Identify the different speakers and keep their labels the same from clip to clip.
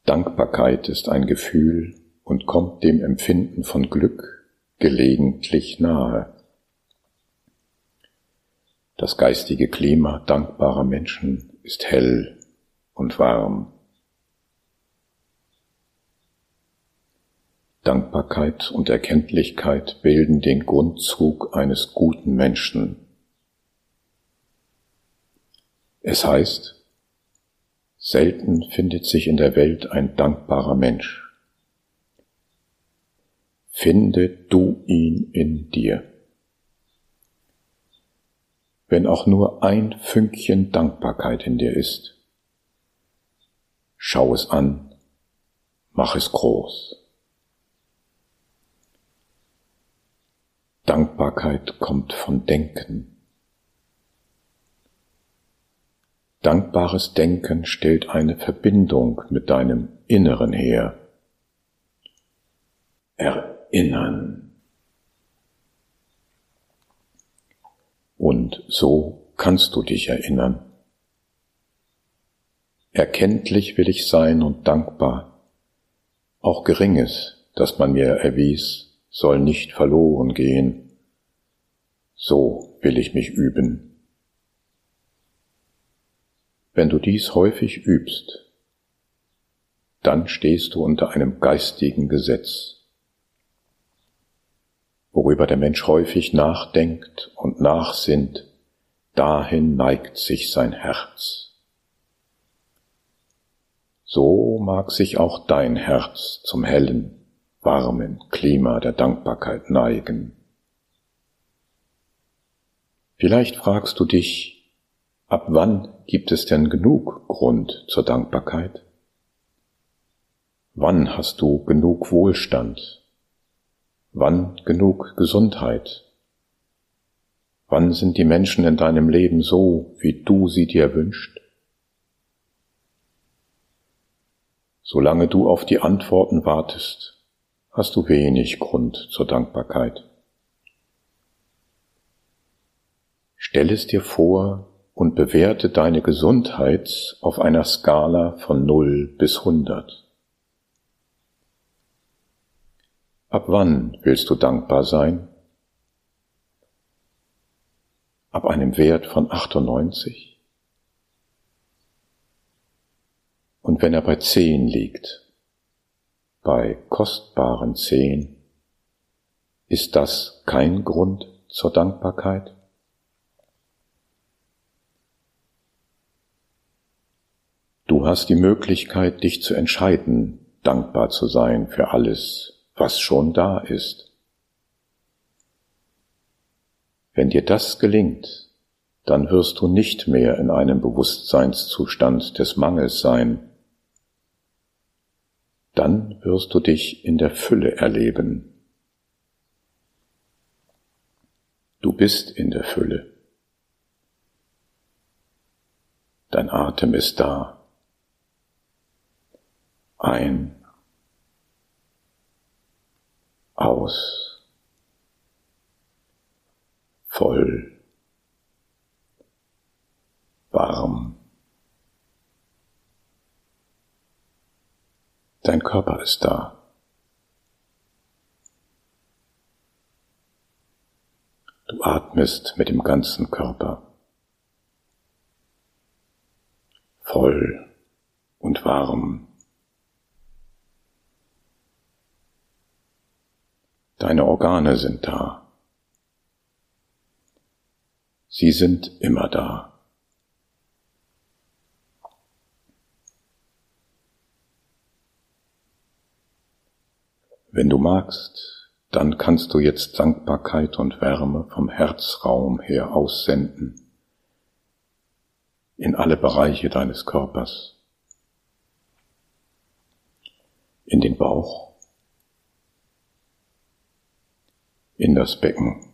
Speaker 1: Dankbarkeit ist ein Gefühl und kommt dem Empfinden von Glück gelegentlich nahe. Das geistige Klima dankbarer Menschen ist hell und warm. Dankbarkeit und Erkenntlichkeit bilden den Grundzug eines guten Menschen. Es heißt, selten findet sich in der Welt ein dankbarer Mensch. Finde du ihn in dir. Wenn auch nur ein Fünkchen Dankbarkeit in dir ist, schau es an, mach es groß. Dankbarkeit kommt von Denken. Dankbares Denken stellt eine Verbindung mit deinem Inneren her. Erinnern. Und so kannst du dich erinnern. Erkenntlich will ich sein und dankbar. Auch Geringes, das man mir erwies, soll nicht verloren gehen. So will ich mich üben. Wenn du dies häufig übst, dann stehst du unter einem geistigen Gesetz, worüber der Mensch häufig nachdenkt und nachsinnt, dahin neigt sich sein Herz. So mag sich auch dein Herz zum hellen, warmen Klima der Dankbarkeit neigen. Vielleicht fragst du dich, ab wann gibt es denn genug Grund zur Dankbarkeit? Wann hast du genug Wohlstand? Wann genug Gesundheit? Wann sind die Menschen in deinem Leben so, wie du sie dir wünschst? Solange du auf die Antworten wartest, hast du wenig Grund zur Dankbarkeit. Stell es dir vor und bewerte deine Gesundheit auf einer Skala von 0 bis 100. Ab wann willst du dankbar sein? Ab einem Wert von 98? Und wenn er bei 10 liegt, bei kostbaren 10, ist das kein Grund zur Dankbarkeit? Du hast die Möglichkeit, dich zu entscheiden, dankbar zu sein für alles, was schon da ist. Wenn dir das gelingt, dann wirst du nicht mehr in einem Bewusstseinszustand des Mangels sein. Dann wirst du dich in der Fülle erleben. Du bist in der Fülle. Dein Atem ist da. Ein, aus, voll, warm. Dein Körper ist da. Du atmest mit dem ganzen Körper. Voll und warm. Deine Organe sind da. Sie sind immer da. Wenn du magst, dann kannst du jetzt Dankbarkeit und Wärme vom Herzraum her aussenden, in alle Bereiche deines Körpers, in den Bauch, in das Becken,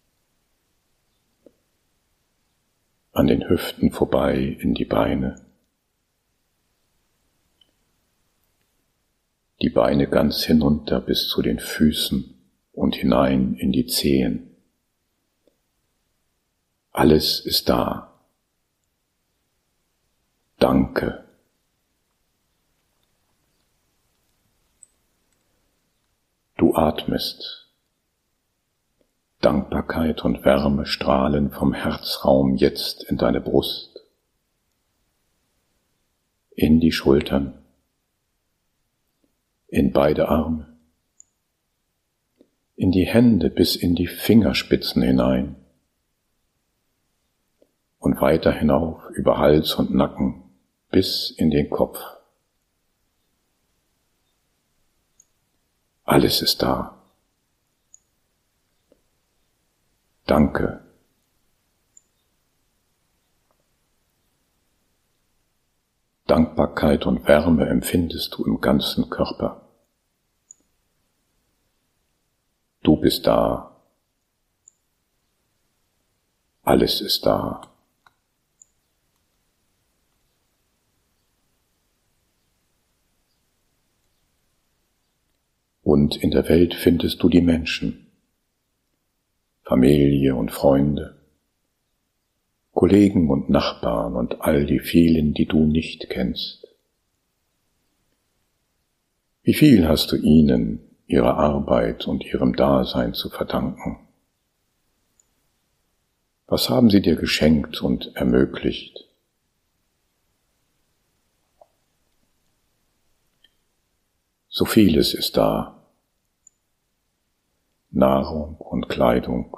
Speaker 1: an den Hüften vorbei in die Beine, die Beine ganz hinunter bis zu den Füßen und hinein in die Zehen. Alles ist da. Danke. du atmest. Dankbarkeit und Wärme strahlen vom Herzraum jetzt in deine Brust, in die Schultern, in beide Arme, in die Hände bis in die Fingerspitzen hinein und weiter hinauf über Hals und Nacken bis in den Kopf. Alles ist da. Danke. Dankbarkeit und Wärme empfindest du im ganzen Körper. Du bist da. Alles ist da. Und in der Welt findest du die Menschen, Familie und Freunde, Kollegen und Nachbarn und all die vielen, die du nicht kennst. Wie viel hast du ihnen, ihrer Arbeit und ihrem Dasein zu verdanken? Was haben sie dir geschenkt und ermöglicht? So vieles ist da. Nahrung und Kleidung,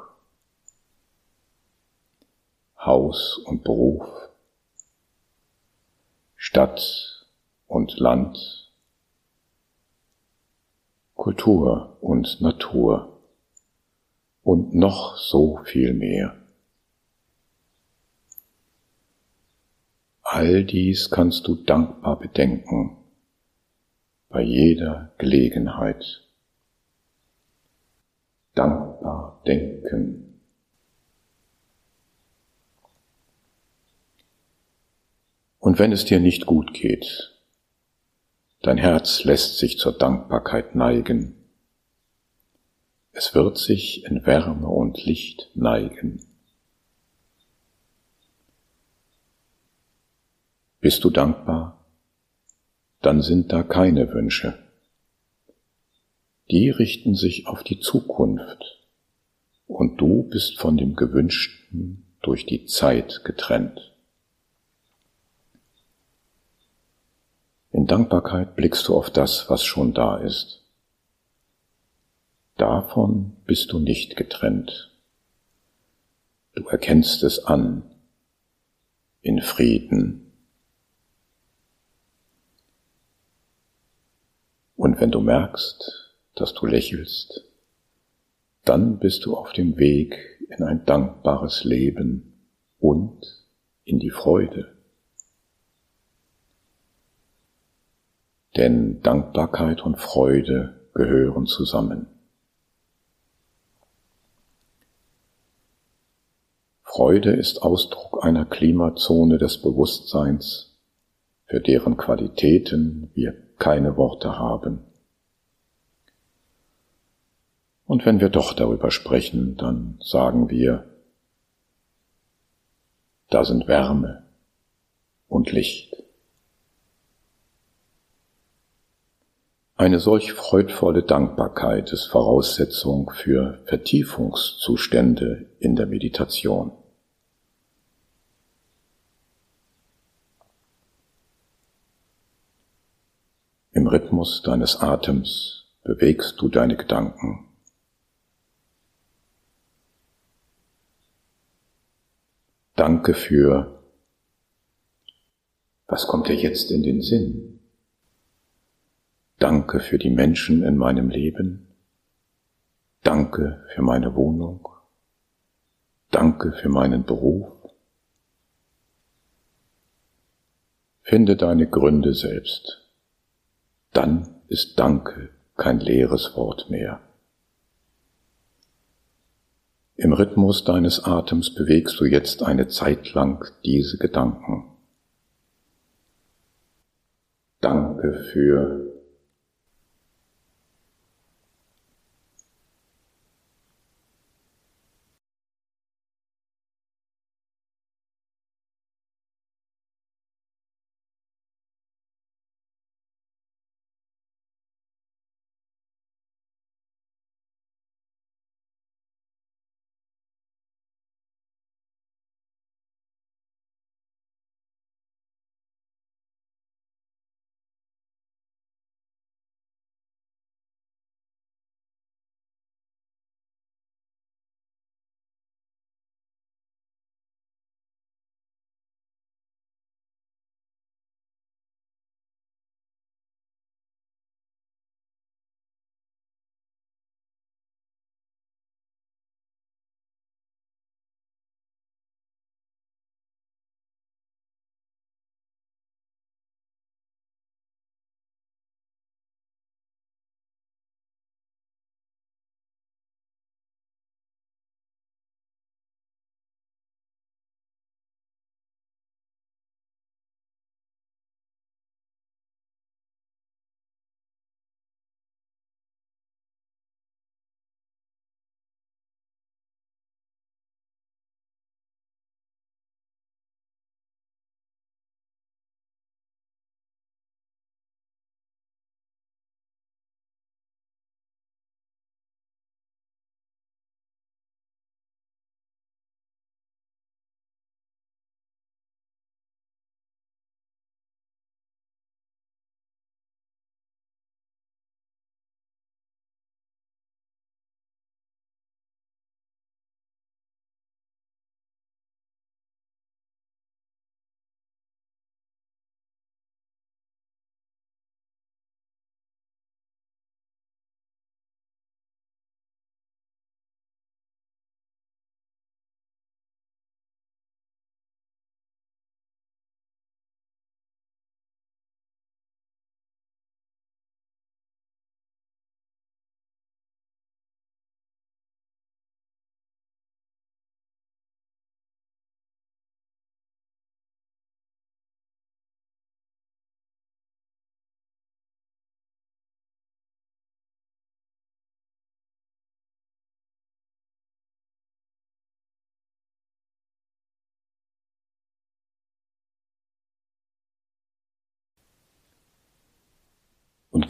Speaker 1: Haus und Beruf, Stadt und Land, Kultur und Natur und noch so viel mehr. All dies kannst du dankbar bedenken, bei jeder Gelegenheit. Dankbar denken. Und wenn es dir nicht gut geht, dein Herz lässt sich zur Dankbarkeit neigen. Es wird sich in Wärme und Licht neigen. Bist du dankbar? Dann sind da keine Wünsche. Die richten sich auf die Zukunft und du bist von dem Gewünschten durch die Zeit getrennt. In Dankbarkeit blickst du auf das, was schon da ist. Davon bist du nicht getrennt. Du erkennst es an, in Frieden. Und wenn du merkst, dass du lächelst, dann bist du auf dem Weg in ein dankbares Leben und in die Freude. Denn Dankbarkeit und Freude gehören zusammen. Freude ist Ausdruck einer Klimazone des Bewusstseins, für deren Qualitäten wir keine Worte haben. Und wenn wir doch darüber sprechen, dann sagen wir, da sind Wärme und Licht. Eine solch freudvolle Dankbarkeit ist Voraussetzung für Vertiefungszustände in der Meditation. Im Rhythmus deines Atems bewegst du deine Gedanken. Danke für, was kommt dir jetzt in den Sinn? Danke für die Menschen in meinem Leben. Danke für meine Wohnung. Danke für meinen Beruf. Finde deine Gründe selbst. Dann ist Danke kein leeres Wort mehr. Im Rhythmus deines Atems bewegst du jetzt eine Zeit lang diese Gedanken. Danke für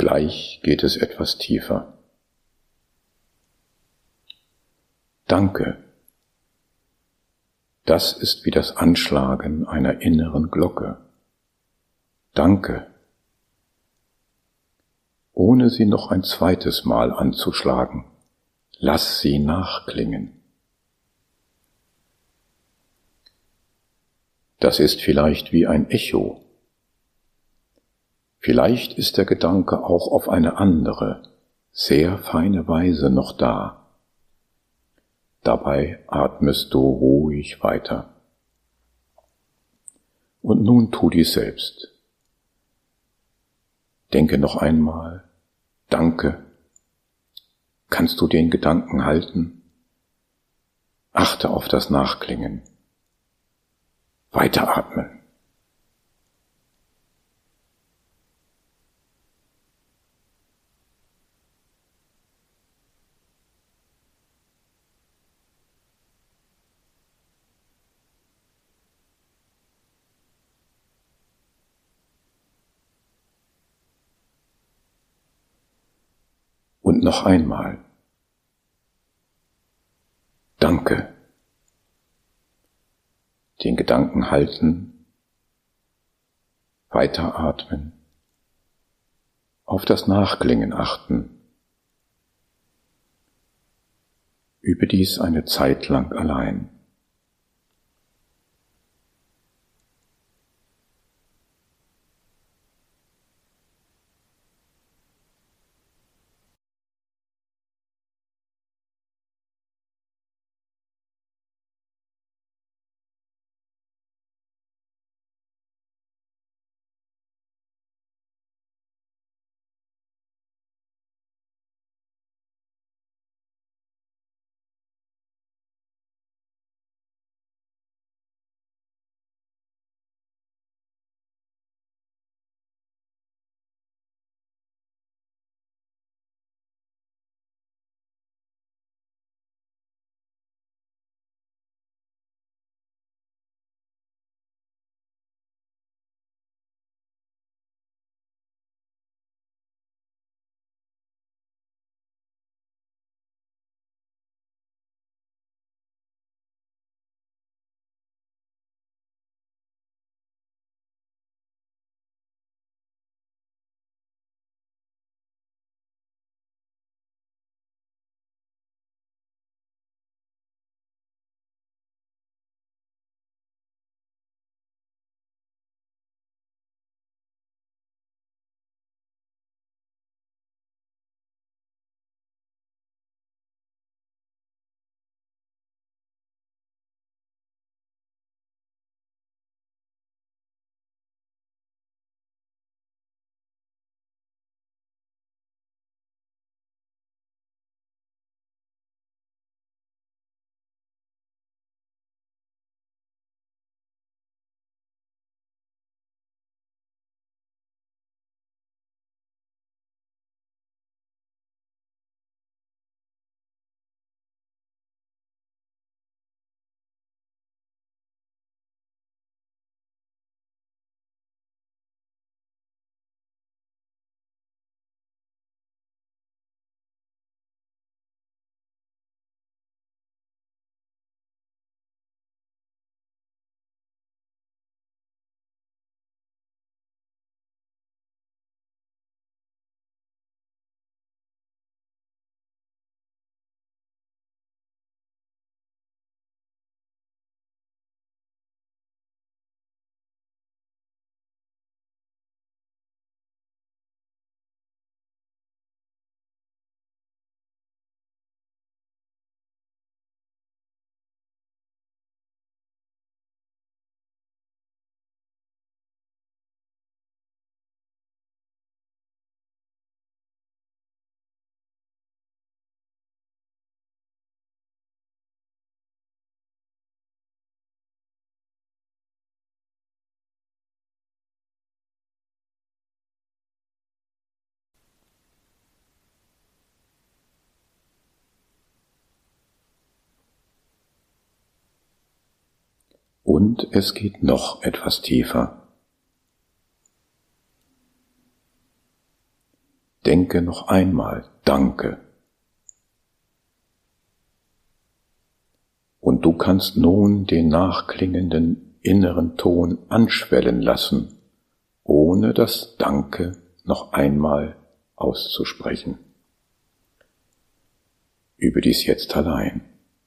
Speaker 1: gleich geht es etwas tiefer. Danke. Das ist wie das Anschlagen einer inneren Glocke. Danke. Ohne sie noch ein zweites Mal anzuschlagen, lass sie nachklingen. Das ist vielleicht wie ein Echo. Vielleicht ist der Gedanke auch auf eine andere, sehr feine Weise noch da. Dabei atmest du ruhig weiter. Und nun tu dies selbst. Denke noch einmal, danke. Kannst du den Gedanken halten? Achte auf das Nachklingen. Weiteratmen. Und noch einmal. Danke. Den Gedanken halten, weiteratmen, auf das Nachklingen achten. Übe dies eine Zeit lang allein. Und es geht noch etwas tiefer. denke noch einmal Danke. Und du kannst nun den nachklingenden inneren Ton anschwellen lassen, ohne das Danke noch einmal auszusprechen. Übe dies jetzt allein.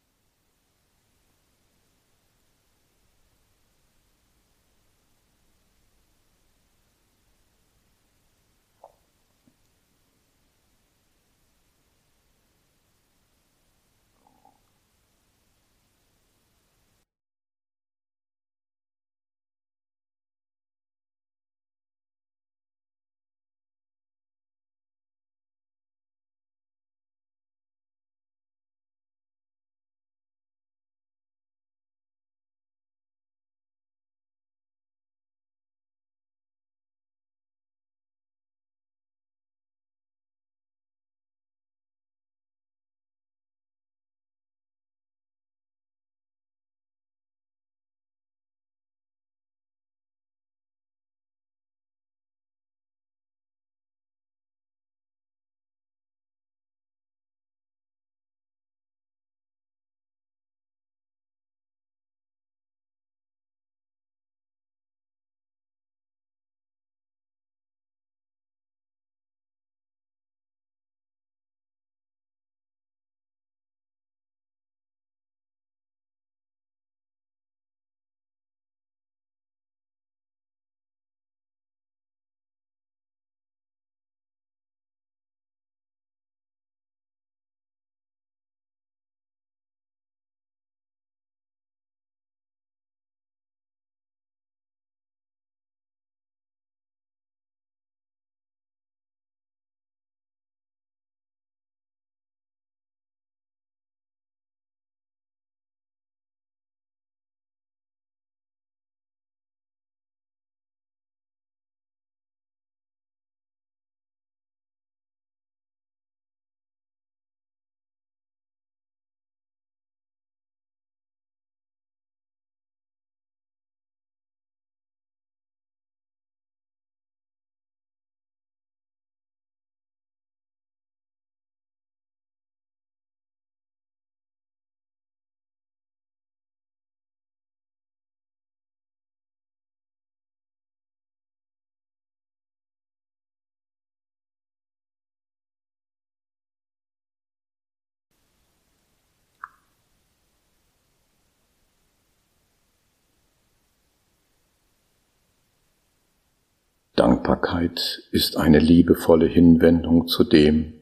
Speaker 1: Dankbarkeit ist eine liebevolle Hinwendung zu dem,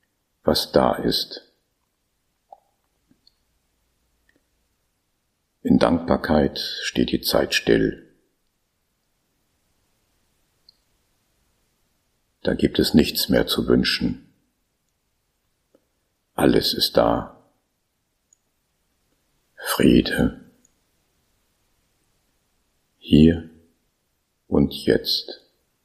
Speaker 1: was da ist. In Dankbarkeit steht die Zeit still. Da gibt es nichts mehr zu wünschen. Alles ist da. Friede. Hier und jetzt.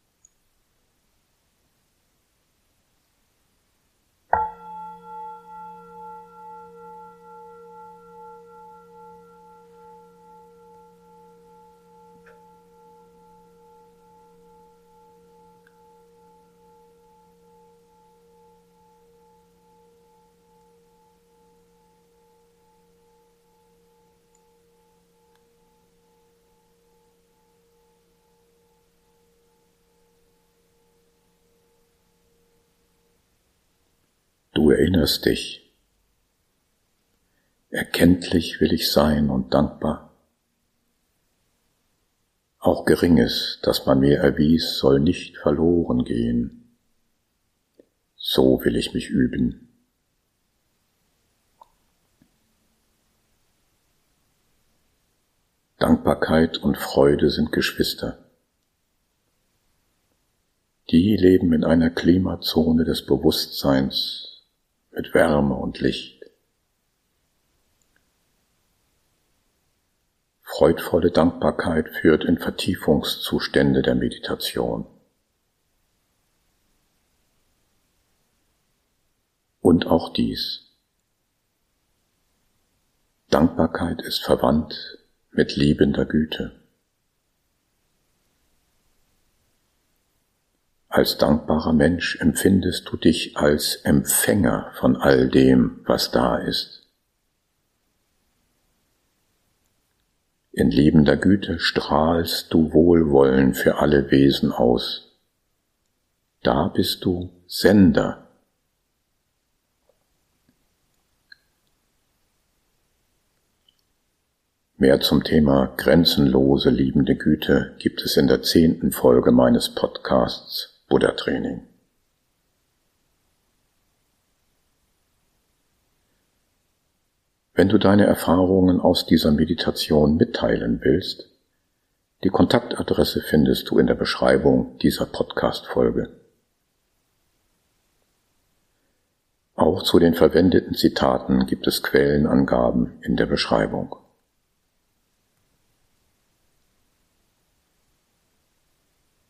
Speaker 1: Du erinnerst dich. Erkenntlich will ich sein und dankbar. Auch Geringes, das man mir erwies, soll nicht verloren gehen. So will ich mich üben. Dankbarkeit und Freude sind Geschwister. Die leben in einer Klimazone des Bewusstseins mit Wärme und Licht. Freudvolle Dankbarkeit führt in Vertiefungszustände der Meditation. Und auch dies. Dankbarkeit ist verwandt mit liebender Güte. Als dankbarer Mensch empfindest du dich als Empfänger von all dem, was da ist. In liebender Güte strahlst du Wohlwollen für alle Wesen aus. Da bist du Sender. Mehr zum Thema grenzenlose liebende Güte gibt es in der 10. Folge meines Podcasts Buddha Training. Wenn du deine Erfahrungen aus dieser Meditation mitteilen willst, die Kontaktadresse findest du in der Beschreibung dieser Podcast-Folge. Auch zu den verwendeten Zitaten gibt es Quellenangaben in der Beschreibung.